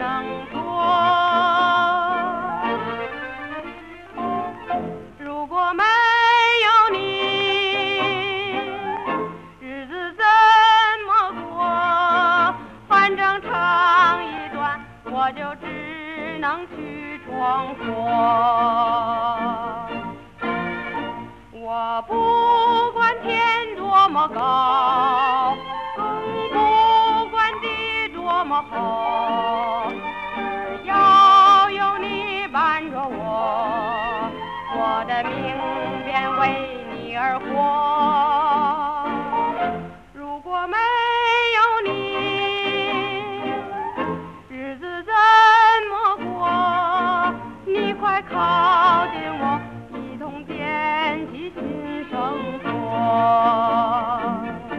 生活。如果没有你，日子怎么过？反正长一段，我就只能去闯祸。我不管天多么高，更不管地多么厚，只要有你伴着我，我的命便为你而活。如果没有你，日子怎么过？你快靠近我，一同建起新生活。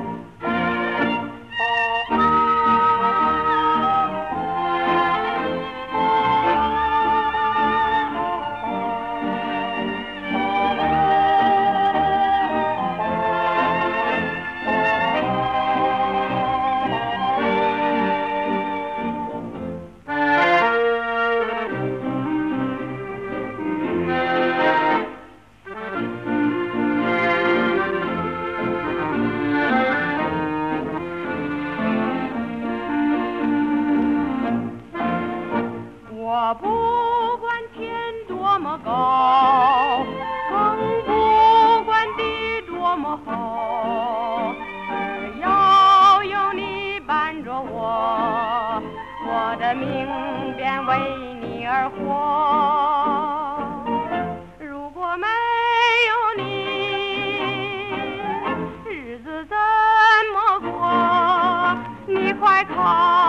我不管天多么高，更不管地多么厚，只要有你伴着我，我的命便为你而活。如果没有你，日子怎么过？你快靠